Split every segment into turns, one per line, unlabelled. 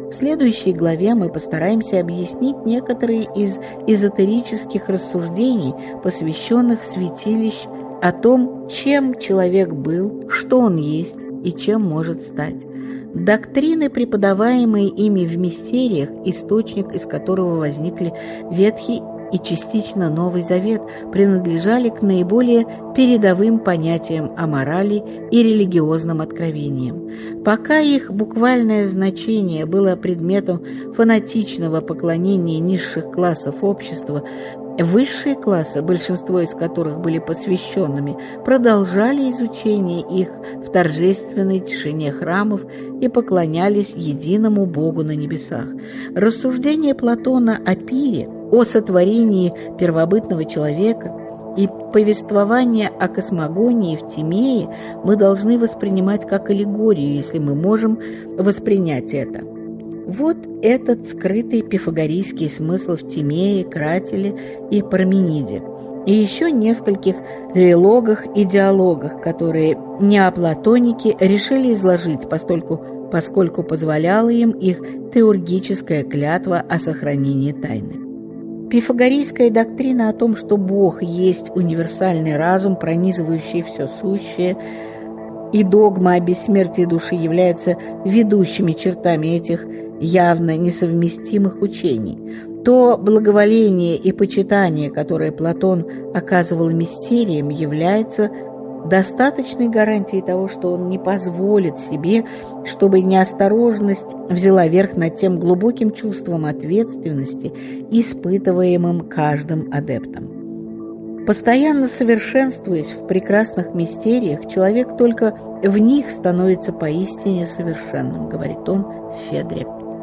В следующей главе мы постараемся объяснить некоторые из эзотерических рассуждений, посвященных святилищ, о том, чем человек был, что он есть и чем может стать. Доктрины, преподаваемые ими в мистериях, источник из которого возникли Ветхий и частично Новый Завет, принадлежали к наиболее передовым понятиям о морали и религиозным откровениям. Пока их буквальное значение было предметом фанатичного поклонения низших классов общества, высшие классы, большинство из которых были посвященными, продолжали изучение их в торжественной тишине храмов и поклонялись единому Богу на небесах. Рассуждения Платона о пире, о сотворении первобытного человека и повествование о космогонии в Тимее мы должны воспринимать как аллегорию, если мы можем воспринять это. Вот этот скрытый пифагорейский смысл в Тимее, Кратиле и Пармениде, и еще нескольких трилогах и диалогах, которые неоплатоники решили изложить, поскольку позволяла им их теургическая клятва о сохранении тайны. Пифагорейская доктрина о том, что Бог есть универсальный разум, пронизывающий все сущее, и догма о бессмертии души являются ведущими чертами этих явно несовместимых учений. То благоволение и почитание, которое Платон оказывал мистериям, является достаточной гарантией того, что он не позволит себе, чтобы неосторожность взяла верх над тем глубоким чувством ответственности, испытываемым каждым адептом. Постоянно совершенствуясь в прекрасных мистериях, человек только в них становится поистине совершенным, говорит он в Федре.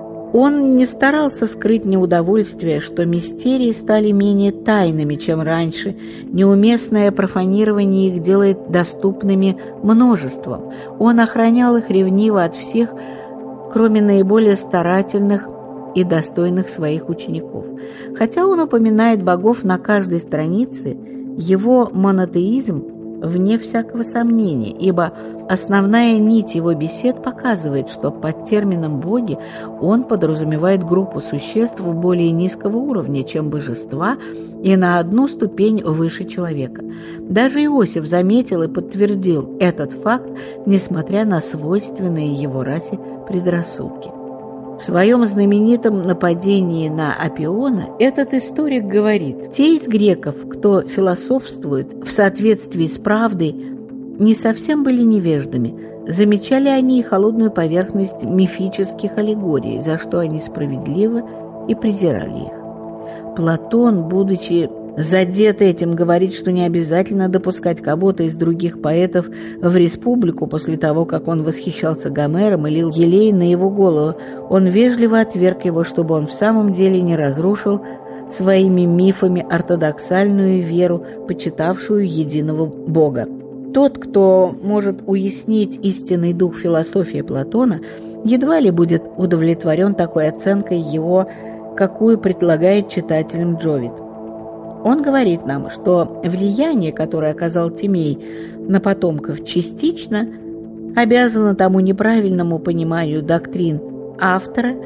Он не старался скрыть неудовольствие, что мистерии стали менее тайными, чем раньше. Неуместное профанирование их делает доступными множеством. Он охранял их ревниво от всех, кроме наиболее старательных и достойных своих учеников. Хотя он упоминает богов на каждой странице, его монотеизм вне всякого сомнения, ибо основная нить его бесед показывает, что под термином «боги» он подразумевает группу существ более низкого уровня, чем божества, и на одну ступень выше человека. Даже Иосиф заметил и подтвердил этот факт, несмотря на свойственные его расе предрассудки. В своем знаменитом нападении на Апиона этот историк говорит: «Те из греков, кто философствует в соответствии с правдой, не совсем были невеждами. Замечали они и холодную поверхность мифических аллегорий, за что они справедливо и презирали их». Платон, будучи задет этим, говорит, что не обязательно допускать кого-то из других поэтов в республику после того, как он восхищался Гомером и лил елей на его голову. Он вежливо отверг его, чтобы он в самом деле не разрушил своими мифами ортодоксальную веру, почитавшую единого Бога. Тот, кто может уяснить истинный дух философии Платона, едва ли будет удовлетворен такой оценкой его, какую предлагает читателям Джовит. Он говорит нам, что влияние, которое оказал Тимей на потомков, частично обязано тому неправильному пониманию доктрин автора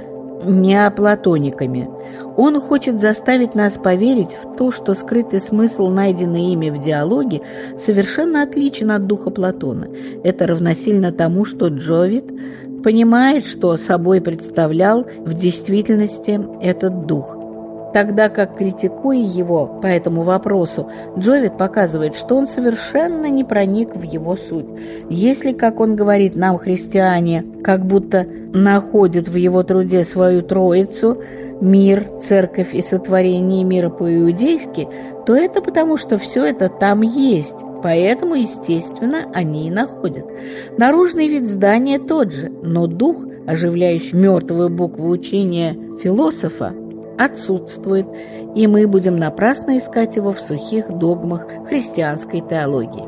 неоплатониками. Он хочет заставить нас поверить в то, что скрытый смысл, найденный ими в диалоге, совершенно отличен от духа Платона. Это равносильно тому, что Джовит понимает, что собой представлял в действительности этот дух. Тогда как, критикуя его по этому вопросу, Джовит показывает, что он совершенно не проник в его суть. Если, как он говорит, нам, христиане, как будто находят в его труде свою троицу – мир, церковь и сотворение мира по-иудейски, то это потому, что все это там есть, поэтому, естественно, они и находят. Наружный вид здания тот же, но дух, оживляющий мертвую букву учения философа, отсутствует, и мы будем напрасно искать его в сухих догмах христианской теологии.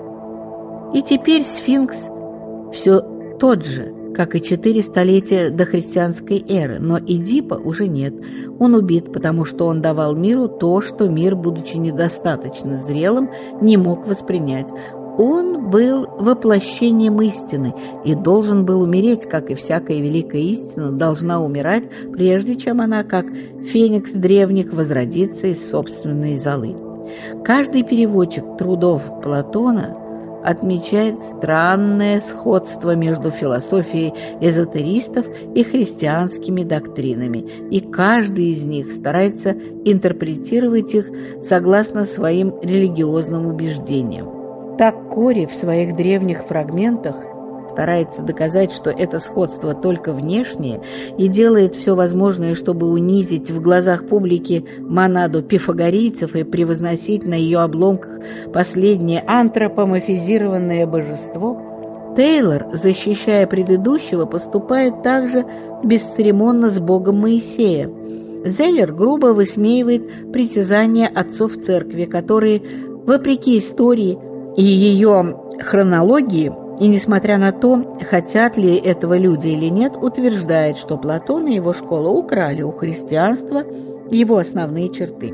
И теперь сфинкс все тот же, как и 4 столетия до христианской эры, но Эдипа уже нет. Он убит, потому что он давал миру то, что мир, будучи недостаточно зрелым, не мог воспринять. Он был воплощением истины и должен был умереть, как и всякая великая истина должна умирать, прежде чем она, как феникс древних, возродится из собственной золы. Каждый переводчик трудов Платона отмечает странное сходство между философией эзотеристов и христианскими доктринами, и каждый из них старается интерпретировать их согласно своим религиозным убеждениям. Так Кори в своих древних фрагментах старается доказать, что это сходство только внешнее, и делает все возможное, чтобы унизить в глазах публики монаду пифагорейцев и превозносить на ее обломках последнее антропоморфизированное божество. Тейлор, защищая предыдущего, поступает также бесцеремонно с Богом Моисея. Зеллер грубо высмеивает притязания отцов церкви, которые, вопреки истории и ее хронологии, и несмотря на то, хотят ли этого люди или нет, утверждает, что Платон и его школа украли у христианства его основные черты.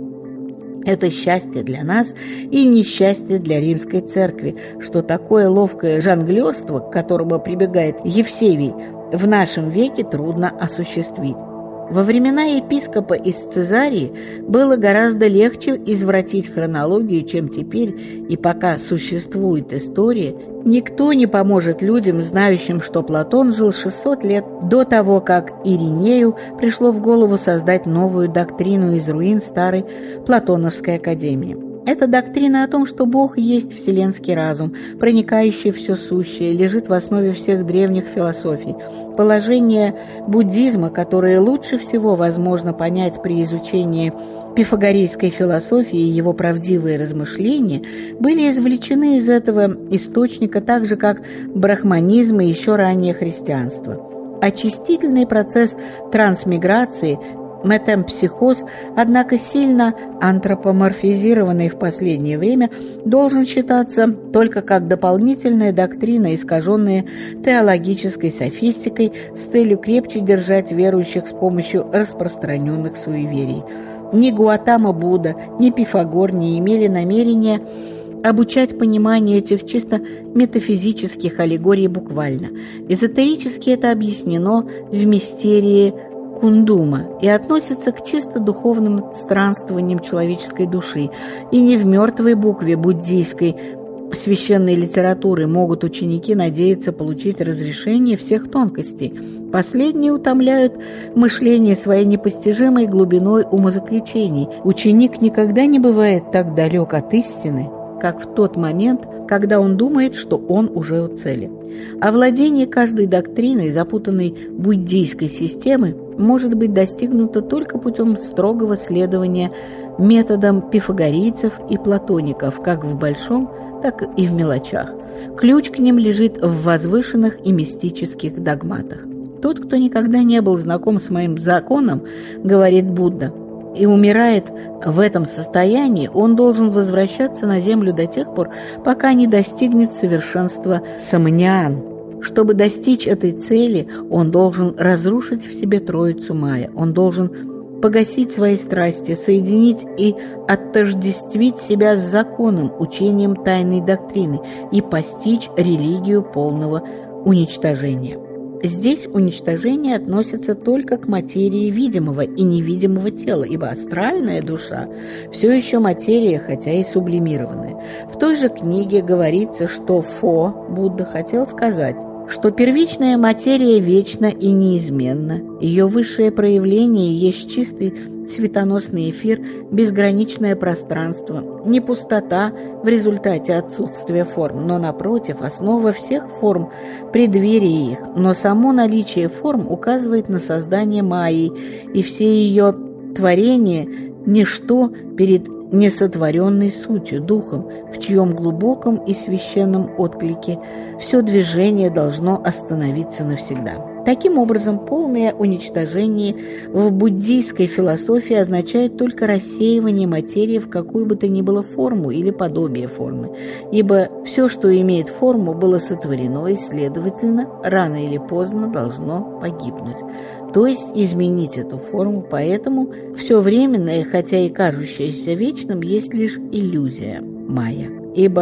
Это счастье для нас и несчастье для римской церкви, что такое ловкое жонглерство, к которому прибегает Евсевий, в нашем веке трудно осуществить. Во времена епископа из Цезарии было гораздо легче извратить хронологию, чем теперь, и пока существует история, никто не поможет людям, знающим, что Платон жил 600 лет до того, как Иринею пришло в голову создать новую доктрину из руин старой Платоновской академии. Это доктрина о том, что Бог есть вселенский разум, проникающий в все сущее, лежит в основе всех древних философий. Положение буддизма, которое лучше всего возможно понять при изучении пифагорейской философии и его правдивые размышления, были извлечены из этого источника так же, как брахманизм и еще ранее христианство. Очистительный процесс трансмиграции – метемпсихоз, однако сильно антропоморфизированный в последнее время, должен считаться только как дополнительная доктрина, искаженная теологической софистикой с целью крепче держать верующих с помощью распространенных суеверий. Ни Гаутама Будда, ни Пифагор не имели намерения обучать пониманию этих чисто метафизических аллегорий буквально. Эзотерически это объяснено в мистерии Кундума и относится к чисто духовным странствованиям человеческой души, и не в мертвой букве буддийской священной литературы могут ученики надеяться получить разрешение всех тонкостей. Последние утомляют мышление своей непостижимой глубиной умозаключений. Ученик никогда не бывает так далек от истины, как в тот момент, когда он думает, что он уже у цели. Овладение каждой доктриной запутанной буддийской системы может быть достигнуто только путем строгого следования методам пифагорейцев и платоников, как в большом, так и в мелочах. Ключ к ним лежит в возвышенных и мистических догматах. Тот, кто никогда не был знаком с моим законом, говорит Будда, и умирает в этом состоянии, он должен возвращаться на землю до тех пор, пока не достигнет совершенства самнян. Чтобы достичь этой цели, он должен разрушить в себе троицу майя, он должен погасить свои страсти, соединить и отождествить себя с законом, учением тайной доктрины и постичь религию полного уничтожения. Здесь уничтожение относится только к материи видимого и невидимого тела, ибо астральная душа все еще материя, хотя и сублимированная. В той же книге говорится, что Будда хотел сказать, что первичная материя вечна и неизменна, ее высшее проявление есть чистый светоносный эфир, безграничное пространство, не пустота в результате отсутствия форм, но, напротив, основа всех форм – преддверие их, но само наличие форм указывает на создание Майи, и все ее творения – ничто перед несотворенной сутью, духом, в чьем глубоком и священном отклике все движение должно остановиться навсегда. Таким образом, полное уничтожение в буддийской философии означает только рассеивание материи в какую бы то ни было форму или подобие формы, ибо все, что имеет форму, было сотворено и, следовательно, рано или поздно должно погибнуть, то есть изменить эту форму, поэтому все временное, хотя и кажущееся вечным, есть лишь иллюзия майя, ибо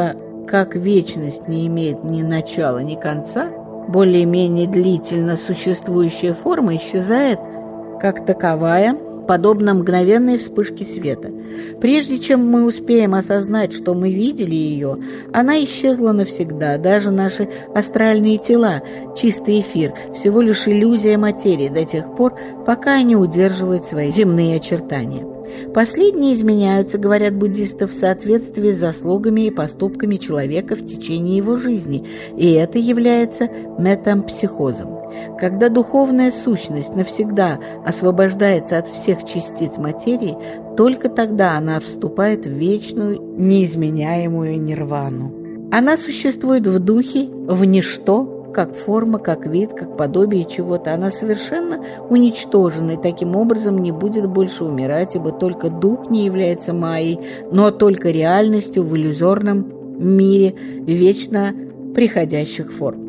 как вечность не имеет ни начала, ни конца, более-менее длительно существующая форма исчезает как таковая, подобно мгновенной вспышке света. Прежде чем мы успеем осознать, что мы видели ее, она исчезла навсегда. Даже наши астральные тела, чистый эфир, всего лишь иллюзия материи до тех пор, пока они удерживают свои земные очертания. Последние изменяются, говорят буддисты, в соответствии с заслугами и поступками человека в течение его жизни, и это является метампсихозом. Когда духовная сущность навсегда освобождается от всех частиц материи, только тогда она вступает в вечную, неизменяемую нирвану. Она существует в духе, в ничто, как форма, как вид, как подобие чего-то. Она совершенно уничтожена и таким образом не будет больше умирать, ибо только дух не является майей, но только реальностью в иллюзорном мире вечно приходящих форм.